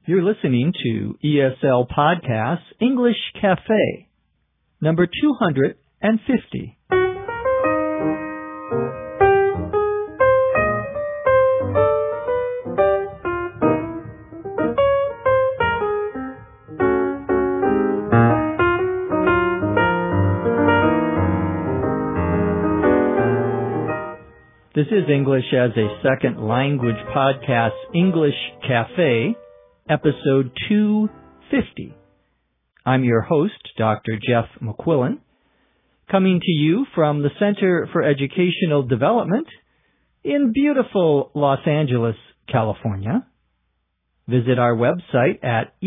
You're listening to ESL Podcasts English Cafe, number 250. This is English as a Second Language Podcast English Cafe, episode 250. I'm your host, Dr. Jeff McQuillan, coming to you from the Center for Educational Development in beautiful Los Angeles, California. Visit our website at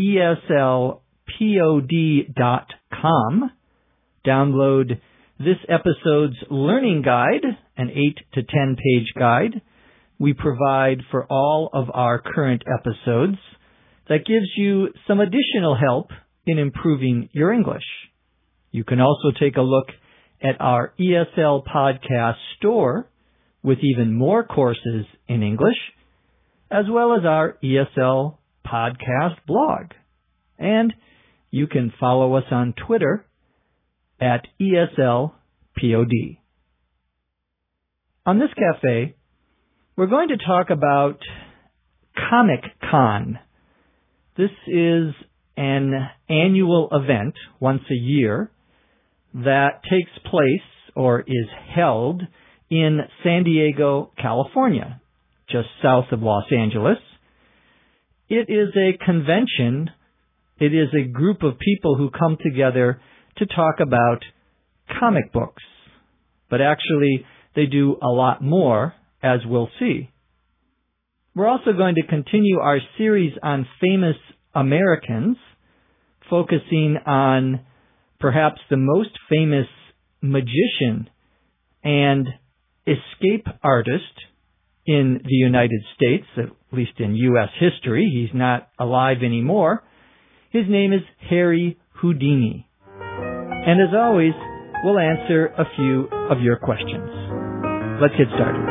eslpod.com. Download this episode's learning guide, an 8 to 10 page guide we provide for all of our current episodes that gives you some additional help in improving your English. You can also take a look at our ESL Podcast store with even more courses in English, as well as our ESL Podcast blog. And you can follow us on Twitter at ESLPOD. On this cafe, we're going to talk about Comic Con. This is an annual event once a year that takes place or is held in San Diego, California, just south of Los Angeles. It is a convention. It is a group of people who come together to talk about comic books. But actually, they do a lot more, as we'll see. We're also going to continue our series on famous Americans, focusing on perhaps the most famous magician and escape artist in the United States, at least in U.S. history. He's not alive anymore. His name is Harry Houdini. And as always, we'll answer a few of your questions. Let's get started.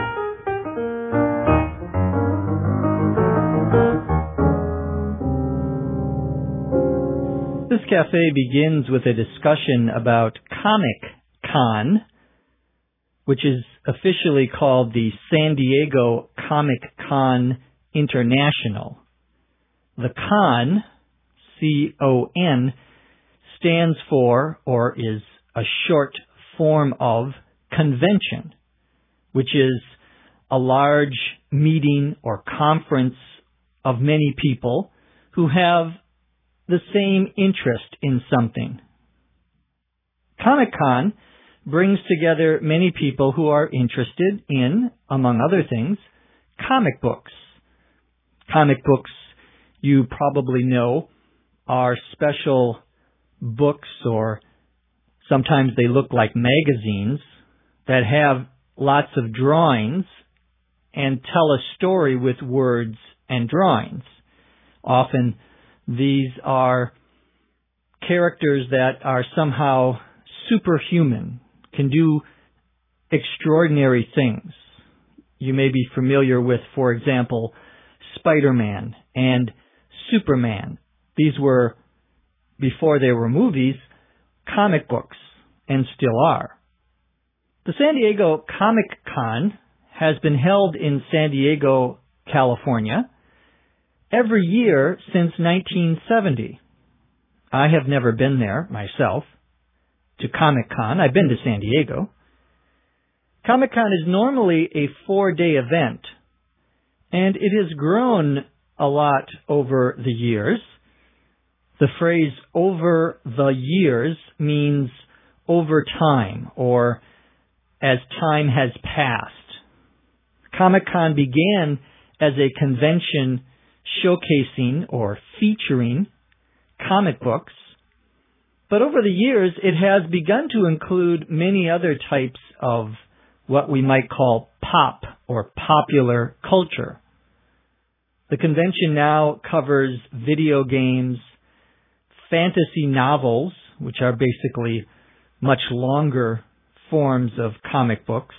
This cafe begins with a discussion about Comic Con, which is officially called the San Diego Comic Con International. The con, C-O-N, stands for, or is a short form of, convention, which is a large meeting or conference of many people who have the same interest in something. Comic-Con brings together many people who are interested in, among other things, comic books. Comic books, you probably know, are special books, or sometimes they look like magazines, that have lots of drawings and tell a story with words and drawings. Often these are characters that are somehow superhuman, can do extraordinary things. You may be familiar with, for example, Spider-Man and Superman. These were, before they were movies, comic books, and still are. The San Diego Comic Con has been held in San Diego, California, every year since 1970. I have never been there myself to Comic Con. I've been to San Diego. Comic Con is normally a 4-day event, and it has grown a lot over the years. The phrase over the years means over time, or as time has passed. Comic-Con began as a convention showcasing or featuring comic books, but over the years it has begun to include many other types of what we might call pop or popular culture. The convention now covers video games, fantasy novels, which are basically much longer forms of comic books,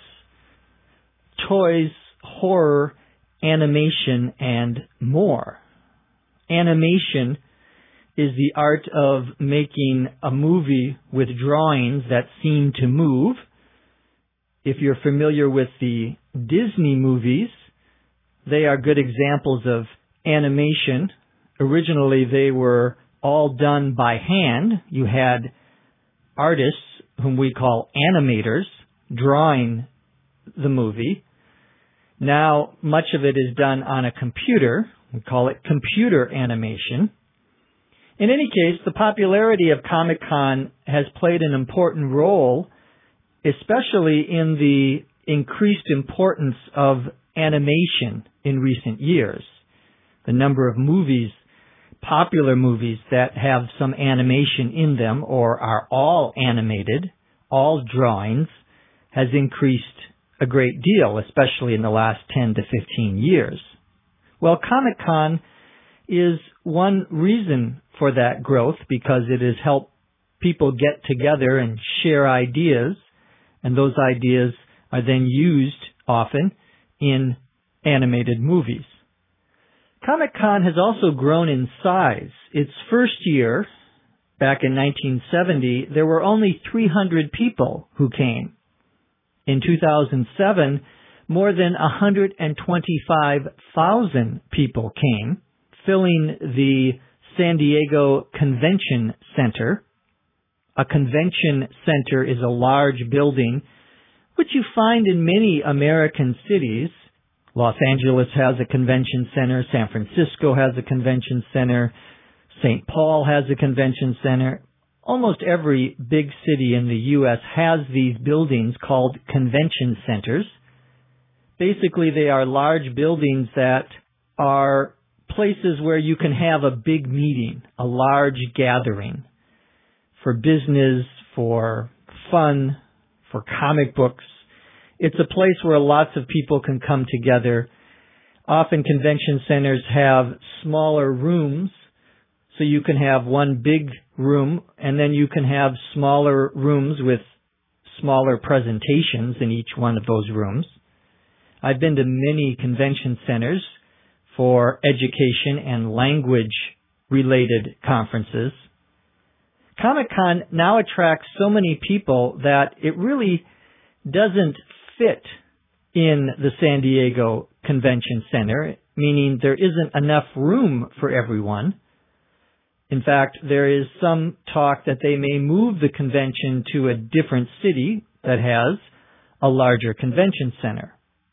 toys, horror, animation, and more. Animation is the art of making a movie with drawings that seem to move. If you're familiar with the Disney movies, they are good examples of animation. Originally, they were all done by hand. You had artists, whom we call animators, drawing the movie. Now, much of it is done on a computer. We call it computer animation. In any case, the popularity of Comic-Con has played an important role, especially in the increased importance of animation in recent years. The number of movies, popular movies that have some animation in them or are all animated, all drawings, has increased a great deal, especially in the last 10 to 15 years. Well, Comic-Con is one reason for that growth because it has helped people get together and share ideas, and those ideas are then used often in animated movies. Comic-Con has also grown in size. Its first year, back in 1970, there were only 300 people who came. In 2007, more than 125,000 people came, filling the San Diego Convention Center. A convention center is a large building which you find in many American cities. Los Angeles has a convention center. San Francisco has a convention center. St. Paul has a convention center. Almost every big city in the U.S. has these buildings called convention centers. Basically, they are large buildings that are places where you can have a big meeting, a large gathering for business, for fun, for comic books. It's a place where lots of people can come together. Often convention centers have smaller rooms, so you can have one big room, and then you can have smaller rooms with smaller presentations in each one of those rooms. I've been to many convention centers for education and language-related conferences. Comic-Con now attracts so many people that it really doesn't fit in the San Diego Convention Center, meaning there isn't enough room for everyone. In fact, there is some talk that they may move the convention to a different city that has a larger convention center.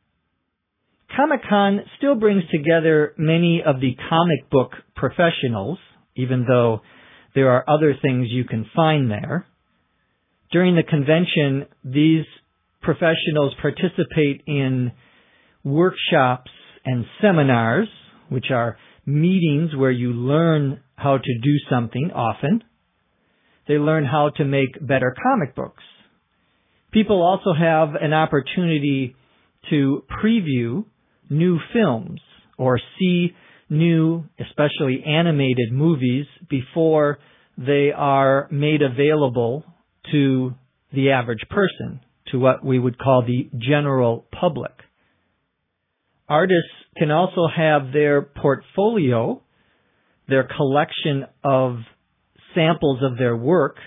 Comic-Con still brings together many of the comic book professionals, even though there are other things you can find there. During the convention, these professionals participate in workshops and seminars, which are meetings where you learn how to do something often. They learn how to make better comic books. People also have an opportunity to preview new films or see new, especially animated movies before they are made available to the average person, to what we would call the general public. Artists can also have their portfolio, their collection of samples of their work,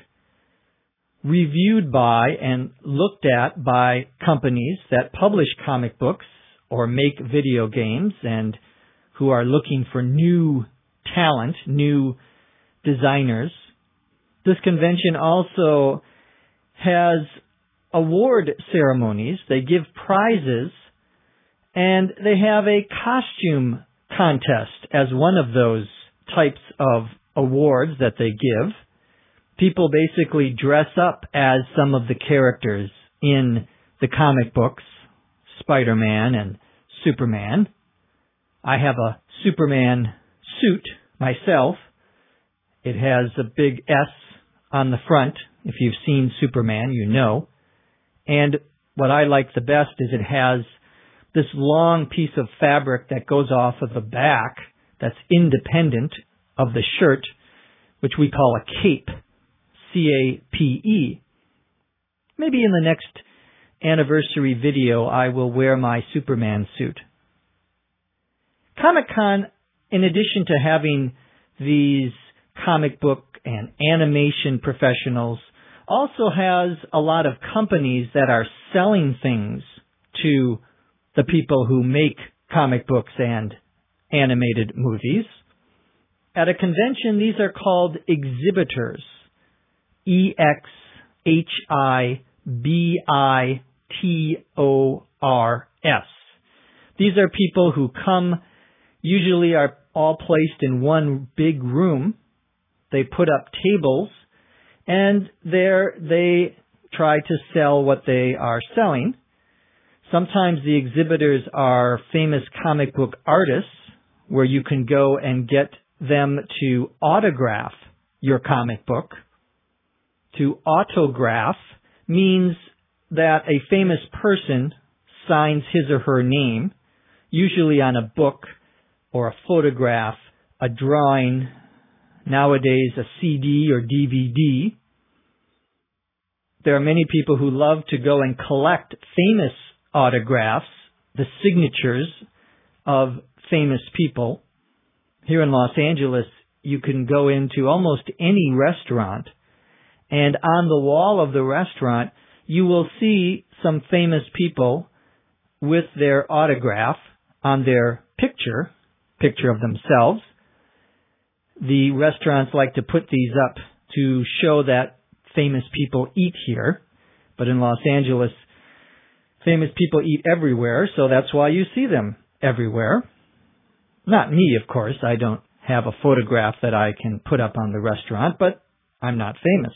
reviewed by and looked at by companies that publish comic books or make video games and who are looking for new talent, new designers. This convention also has award ceremonies. They give prizes, and they have a costume contest as one of those types of awards that they give. People basically dress up as some of the characters in the comic books, Spider-Man and Superman. I have a Superman suit myself. It has a big S on the front. If you've seen Superman, you know. And what I like the best is it has this long piece of fabric that goes off of the back that's independent of the shirt, which we call a cape, C-A-P-E. Maybe in the next anniversary video, I will wear my Superman suit. Comic-Con in addition to having these comic book and animation professionals, also has a lot of companies that are selling things to the people who make comic books and animated movies. At a convention, these are called exhibitors. exhibitors. These are people who come, usually are all placed in one big room. They put up tables, and there they try to sell what they are selling. Sometimes the exhibitors are famous comic book artists, where you can go and get them to autograph your comic book. To autograph means that a famous person signs his or her name, usually on a book or a photograph, a drawing, nowadays a CD or DVD. There are many people who love to go and collect famous autographs, the signatures of famous people. Here in Los Angeles, you can go into almost any restaurant, and on the wall of the restaurant, you will see some famous people with their autograph on their picture of themselves. The restaurants like to put these up to show that famous people eat here, but in Los Angeles, famous people eat everywhere, so that's why you see them everywhere. Not me, of course. I don't have a photograph that I can put up on the restaurant, but I'm not famous.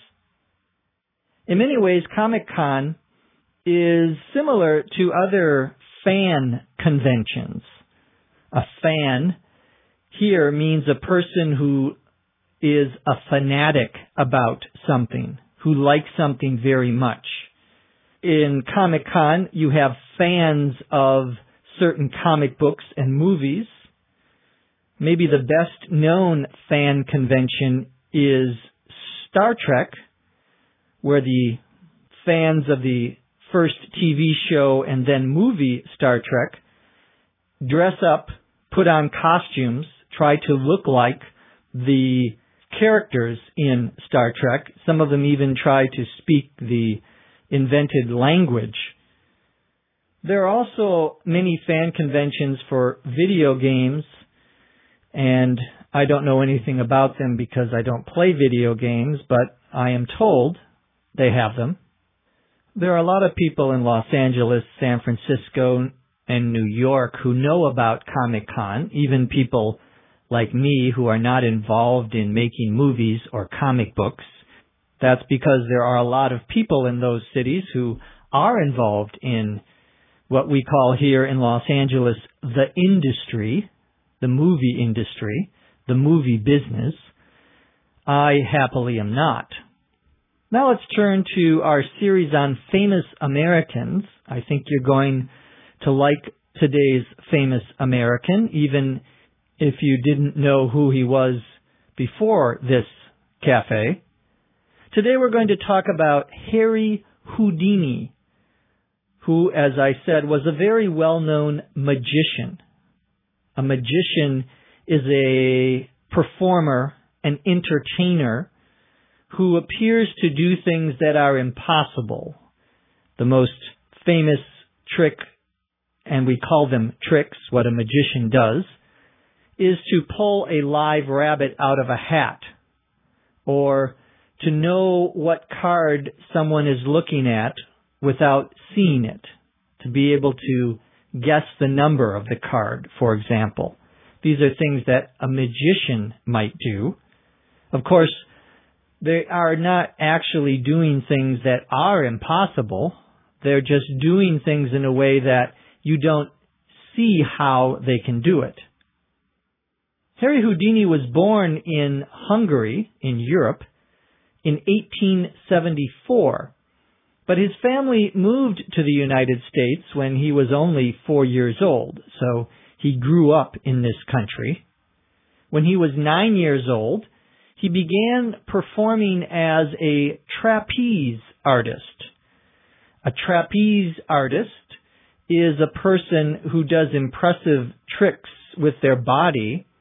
In many ways, Comic-Con is similar to other fan conventions. A fan here means a person who is a fanatic about something, who likes something very much. In Comic-Con, you have fans of certain comic books and movies. Maybe the best known fan convention is Star Trek, where the fans of the first TV show and then movie Star Trek dress up, put on costumes, try to look like the characters in Star Trek. Some of them even try to speak the invented language. There are also many fan conventions for video games, and I don't know anything about them because I don't play video games, but I am told they have them. There are a lot of people in Los Angeles, San Francisco, and New York who know about Comic-Con, even people like me who are not involved in making movies or comic books. That's because there are a lot of people in those cities who are involved in what we call here in Los Angeles the industry, the movie industry, the movie business. I happily am not. Now let's turn to our series on famous Americans. I think you're going to like today's famous American, even if you didn't know who he was before this cafe. Today we're going to talk about Harry Houdini, who, as I said, was a very well-known magician. A magician is a performer, an entertainer, who appears to do things that are impossible. The most famous trick, and we call them tricks, what a magician does, is to pull a live rabbit out of a hat, or to know what card someone is looking at without seeing it, to be able to guess the number of the card, for example. These are things that a magician might do. Of course, they are not actually doing things that are impossible. They're just doing things in a way that you don't see how they can do it. Harry Houdini was born in Hungary, in Europe, in 1874. But his family moved to the United States when he was only 4 years old, so he grew up in this country. When he was 9 years old, he began performing as a trapeze artist. A trapeze artist is a person who does impressive tricks with their body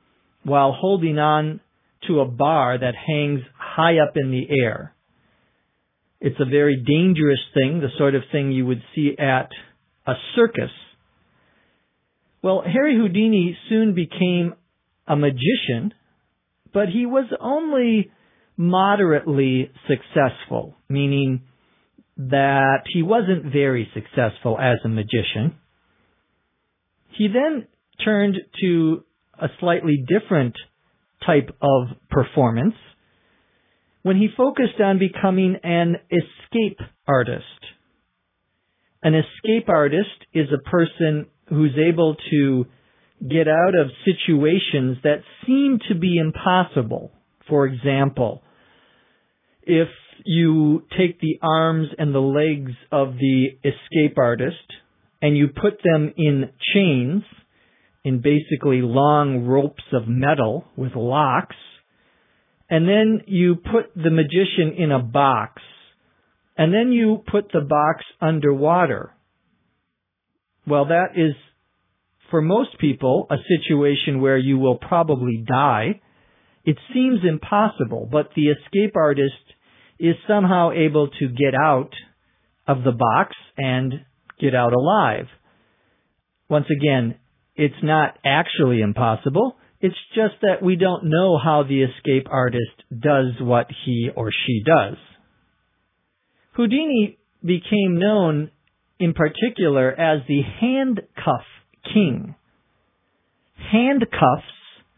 while holding on to a bar that hangs high up in the air. It's a very dangerous thing, the sort of thing you would see at a circus. Well, Harry Houdini soon became a magician, but he was only moderately successful, meaning that he wasn't very successful as a magician. He then turned to a slightly different type of performance when he focused on becoming an escape artist. An escape artist is a person who's able to get out of situations that seem to be impossible. For example, if you take the arms and the legs of the escape artist and you put them in chains, in basically long ropes of metal with locks, and then you put the magician in a box, and then you put the box underwater. Well, that is, for most people, a situation where you will probably die. It seems impossible, but the escape artist is somehow able to get out of the box and get out alive. Once again, it's not actually impossible. It's just that we don't know how the escape artist does what he or she does. Houdini became known in particular as the handcuff king. Handcuffs,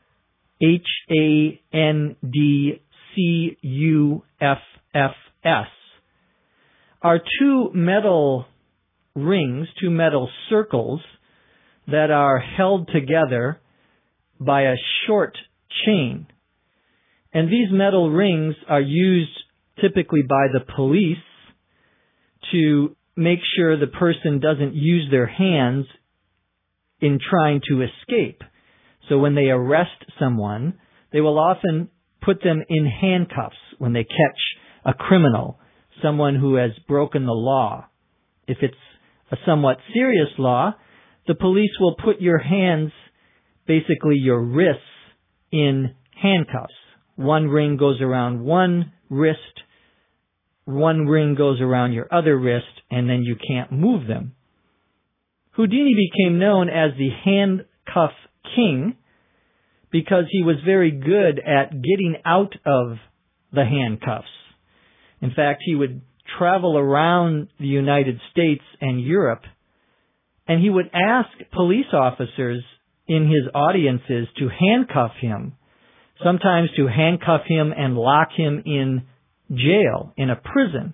Handcuffs, are two metal rings, two metal circles that are held together by a short chain. And these metal rings are used typically by the police to make sure the person doesn't use their hands in trying to escape. So when they arrest someone, they will often put them in handcuffs when they catch a criminal, someone who has broken the law. If it's a somewhat serious law, the police will put your hands, basically your wrists, in handcuffs. One ring goes around one wrist, one ring goes around your other wrist, and then you can't move them. Houdini became known as the handcuff king because he was very good at getting out of the handcuffs. In fact, he would travel around the United States and Europe, and he would ask police officers in his audiences to handcuff him, sometimes to handcuff him and lock him in jail, in a prison.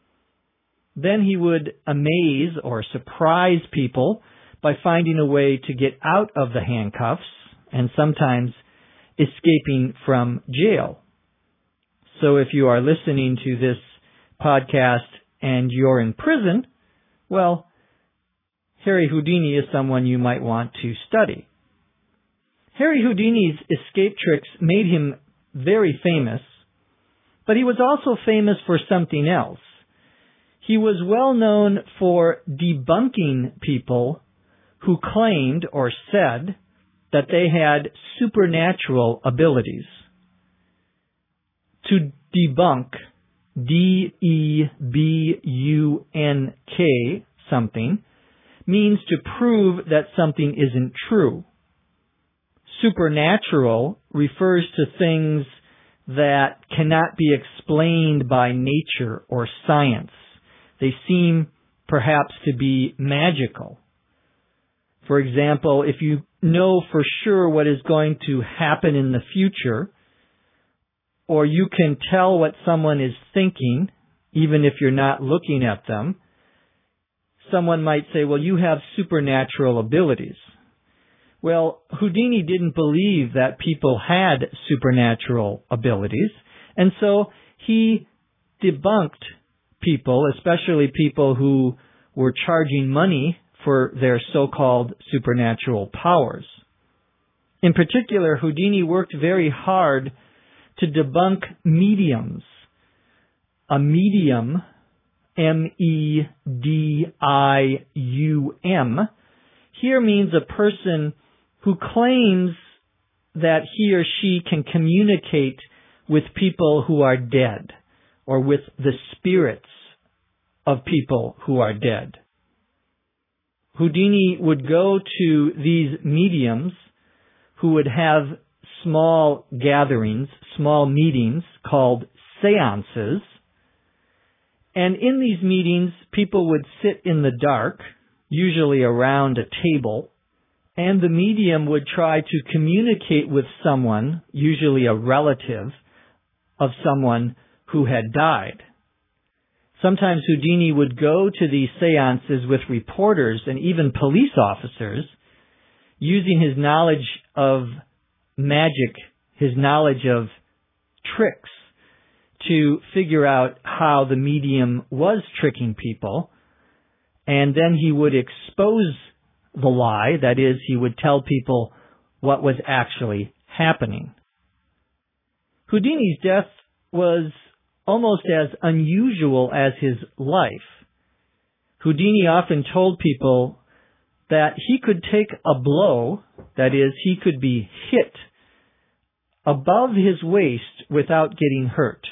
Then he would amaze or surprise people by finding a way to get out of the handcuffs and sometimes escaping from jail. So if you are listening to this podcast and you're in prison, well, Harry Houdini is someone you might want to study. Harry Houdini's escape tricks made him very famous, but he was also famous for something else. He was well known for debunking people who claimed or said that they had supernatural abilities. To debunk, D-E-B-U-N-K, something, means to prove that something isn't true. Supernatural refers to things that cannot be explained by nature or science. They seem perhaps to be magical. For example, if you know for sure what is going to happen in the future, or you can tell what someone is thinking, even if you're not looking at them, someone might say, well, you have supernatural abilities. Well, Houdini didn't believe that people had supernatural abilities, and so he debunked people, especially people who were charging money for their so-called supernatural powers. In particular, Houdini worked very hard to debunk mediums. A medium, M-E-D-I-U-M, here means a person who claims that he or she can communicate with people who are dead, or with the spirits of people who are dead. Houdini would go to these mediums who would have small gatherings, small meetings called seances. And in these meetings, people would sit in the dark, usually around a table, and the medium would try to communicate with someone, usually a relative of someone who had died. Sometimes Houdini would go to these seances with reporters and even police officers, using his knowledge of magic, his knowledge of tricks, to figure out how the medium was tricking people, and then he would expose the lie. That is, he would tell people what was actually happening. Houdini's death was almost as unusual as his life. Houdini often told people that he could take a blow, that is, he could be hit above his waist without getting hurt.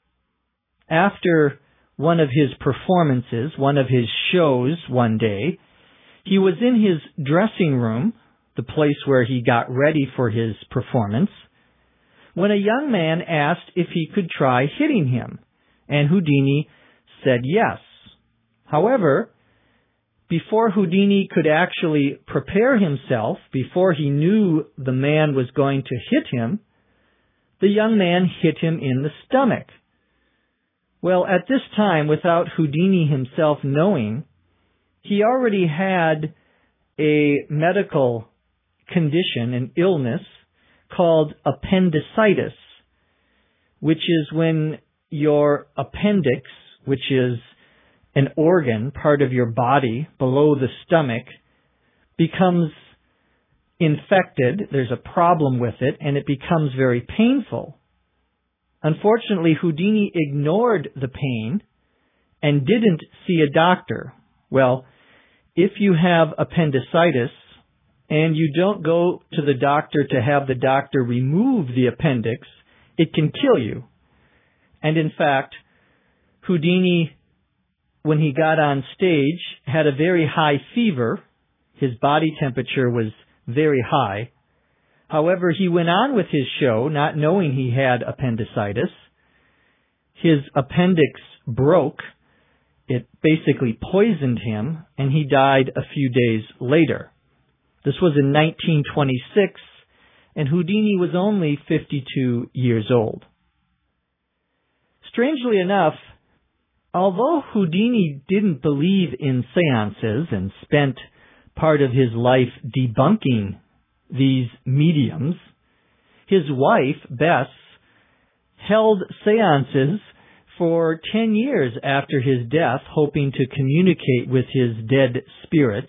After one of his performances, one of his shows one day, he was in his dressing room, the place where he got ready for his performance, when a young man asked if he could try hitting him, and Houdini said yes. However, before Houdini could actually prepare himself, before he knew the man was going to hit him, the young man hit him in the stomach. Well, at this time, without Houdini himself knowing, he already had a medical condition, an illness, called appendicitis, which is when your appendix, which is an organ, part of your body below the stomach, becomes infected. There's a problem with it, and it becomes very painful. Unfortunately, Houdini ignored the pain and didn't see a doctor. Well, if you have appendicitis and you don't go to the doctor to have the doctor remove the appendix, it can kill you. And in fact, Houdini, when he got on stage, had a very high fever. His body temperature was very high. However, he went on with his show, not knowing he had appendicitis. His appendix broke. It basically poisoned him, and he died a few days later. This was in 1926, and Houdini was only 52 years old. Strangely enough, although Houdini didn't believe in seances and spent part of his life debunking these mediums, his wife, Bess, held seances for 10 years after his death, hoping to communicate with his dead spirit.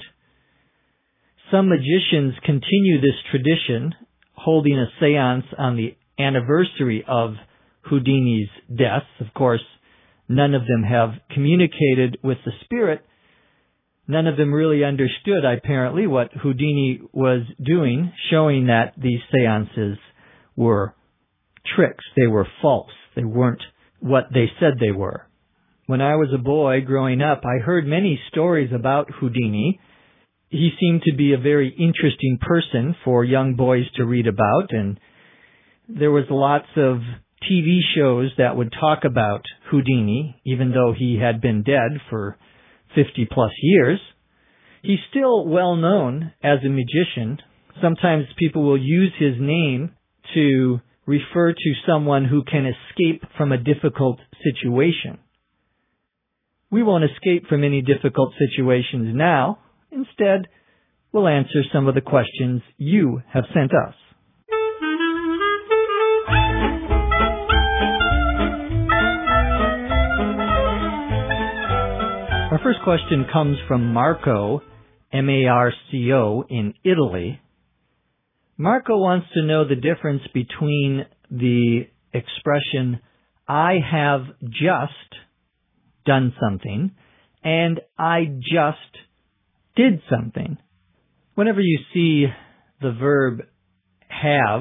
Some magicians continue this tradition, holding a seance on the anniversary of Houdini's death. Of course, none of them have communicated with the spirit. None of them really understood, apparently, what Houdini was doing, showing that these seances were tricks. They were false. They weren't what they said they were. When I was a boy growing up, I heard many stories about Houdini. He seemed to be a very interesting person for young boys to read about, and there was lots of TV shows that would talk about Houdini, even though he had been dead for 50 plus years. He's still well known as a magician. Sometimes people will use his name to refer to someone who can escape from a difficult situation. We won't escape from any difficult situations now. Instead, we'll answer some of the questions you have sent us. Our first question comes from Marco, M-A-R-C-O, in Italy. Marco wants to know the difference between the expression, I have just done something, and I just did something. Whenever you see the verb have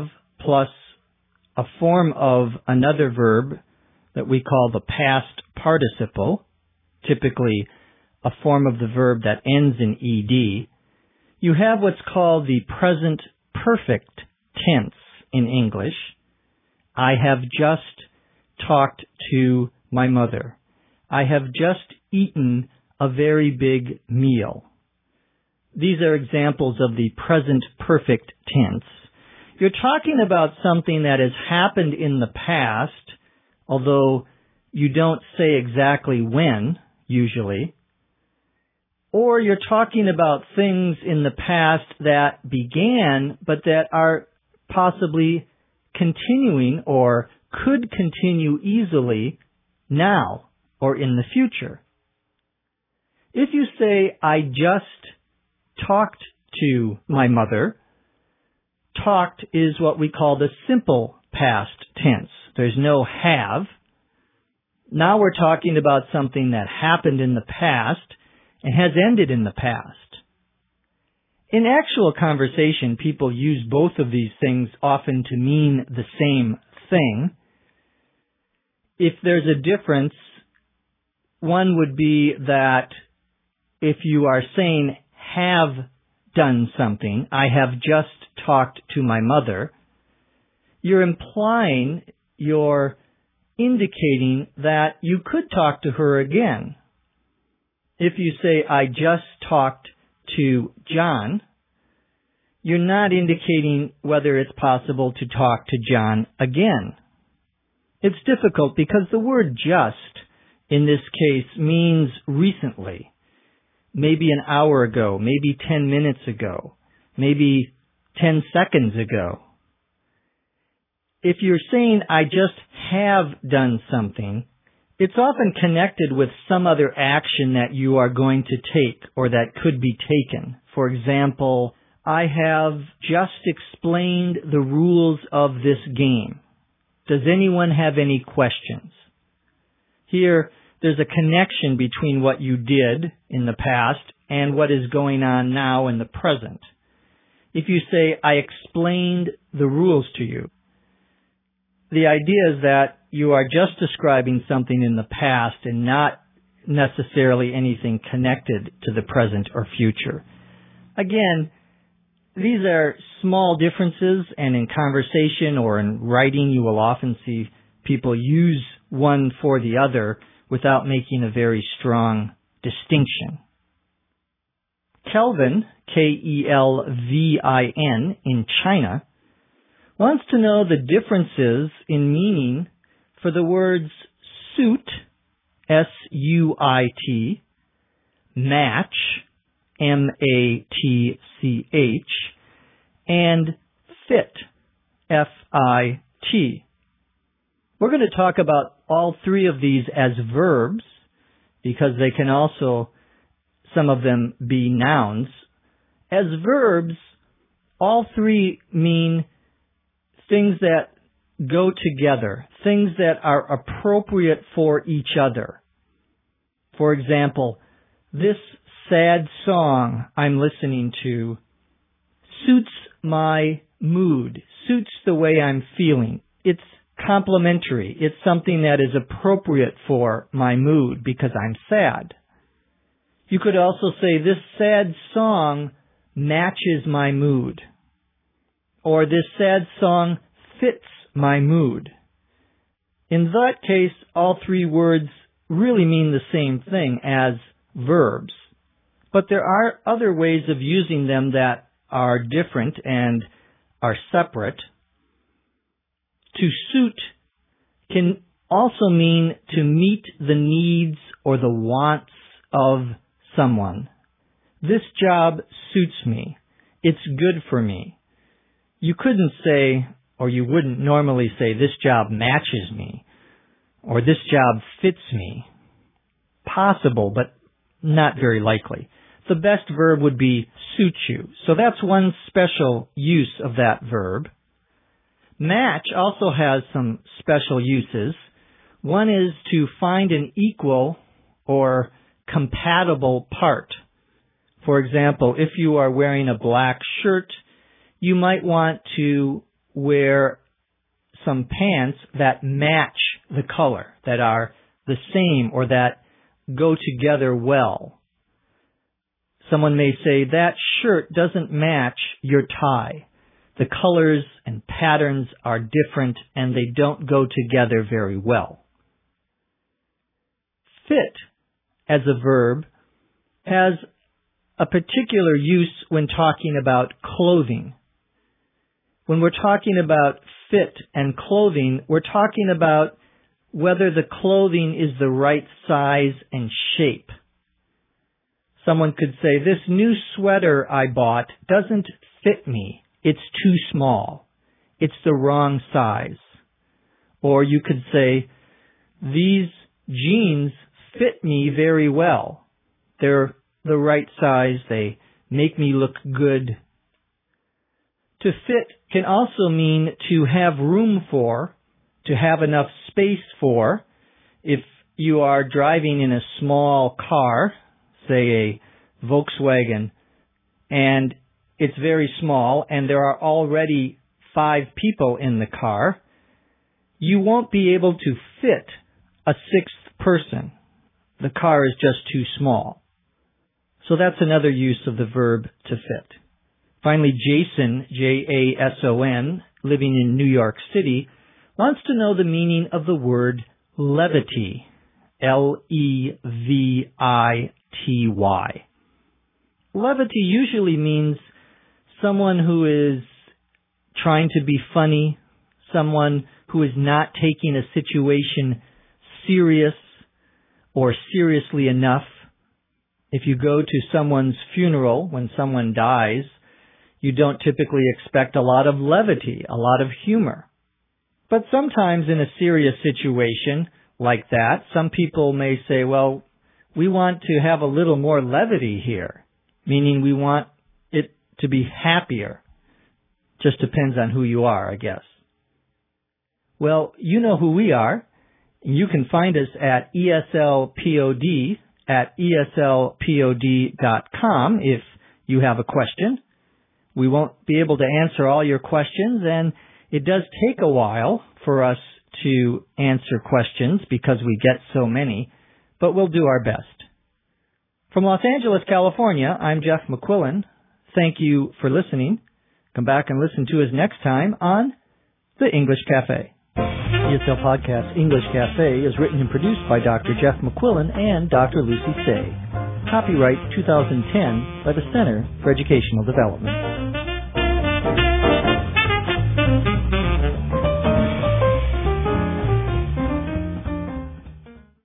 plus a form of another verb that we call the past participle, typically a form of the verb that ends in ed, you have what's called the present perfect tense in English. I have just talked to my mother. I have just eaten a very big meal. These are examples of the present perfect tense. You're talking about something that has happened in the past, although you don't say exactly when, usually. Or you're talking about things in the past that began, but that are possibly continuing or could continue easily now or in the future. If you say, I just talked to my mother, talked is what we call the simple past tense. There's no have. Now we're talking about something that happened in the past and has ended in the past. In actual conversation, people use both of these things often to mean the same thing. If there's a difference, one would be that if you are saying have done something, I have just talked to my mother, you're implying, you're indicating that you could talk to her again. If you say, I just talked to John, you're not indicating whether it's possible to talk to John again. It's difficult because the word just, in this case, means recently. Maybe an hour ago, maybe 10 minutes ago, maybe 10 seconds ago. If you're saying, I just have done something, it's often connected with some other action that you are going to take or that could be taken. For example, I have just explained the rules of this game. Does anyone have any questions? Here, there's a connection between what you did in the past and what is going on now in the present. If you say, I explained the rules to you, the idea is that you are just describing something in the past and not necessarily anything connected to the present or future. Again, these are small differences, and in conversation or in writing you will often see people use one for the other without making a very strong distinction. Kelvin, Kelvin, in China, wants to know the differences in meaning for the words suit, S-U-I-T, match, M-A-T-C-H, and fit, F-I-T. We're going to talk about all three of these as verbs because they can also, some of them, be nouns. As verbs, all three mean things that go together, things that are appropriate for each other. For example, this sad song I'm listening to suits my mood, suits the way I'm feeling. It's complementary. It's something that is appropriate for my mood because I'm sad. You could also say, this sad song matches my mood. Or this sad song fits my mood. In that case, all three words really mean the same thing as verbs. But there are other ways of using them that are different and are separate. To suit can also mean to meet the needs or the wants of someone. This job suits me. It's good for me. You couldn't say, or you wouldn't normally say, this job matches me, or this job fits me. Possible, but not very likely. The best verb would be suit you. So that's one special use of that verb. Match also has some special uses. One is to find an equal or compatible part. For example, if you are wearing a black shirt, you might want to wear some pants that match the color, that are the same or that go together well. Someone may say, that shirt doesn't match your tie. The colors and patterns are different and they don't go together very well. Fit, as a verb, has a particular use when talking about clothing. When we're talking about fit and clothing, we're talking about whether the clothing is the right size and shape. Someone could say, this new sweater I bought doesn't fit me. It's too small. It's the wrong size. Or you could say, these jeans fit me very well. They're the right size. They make me look good. To fit can also mean to have room for, to have enough space for. If you are driving in a small car, say a Volkswagen, and it's very small and there are already 5 people in the car, you won't be able to fit a 6th person. The car is just too small. So that's another use of the verb to fit. Finally, Jason, Jason, living in New York City, wants to know the meaning of the word levity, Levity. Levity usually means someone who is trying to be funny, someone who is not taking a situation serious or seriously enough. If you go to someone's funeral when someone dies, you don't typically expect a lot of levity, a lot of humor. But sometimes in a serious situation like that, some people may say, well, we want to have a little more levity here, meaning we want it to be happier. Just depends on who you are, I guess. Well, you know who we are. You can find us at ESLPOD at ESLPOD.com if you have a question. We won't be able to answer all your questions, and it does take a while for us to answer questions because we get so many, but we'll do our best. From Los Angeles, California, I'm Jeff McQuillan. Thank you for listening. Come back and listen to us next time on The English Cafe. ESL Podcast English Cafe is written and produced by Dr. Jeff McQuillan and Dr. Lucy Say. Copyright 2010 by the Center for Educational Development.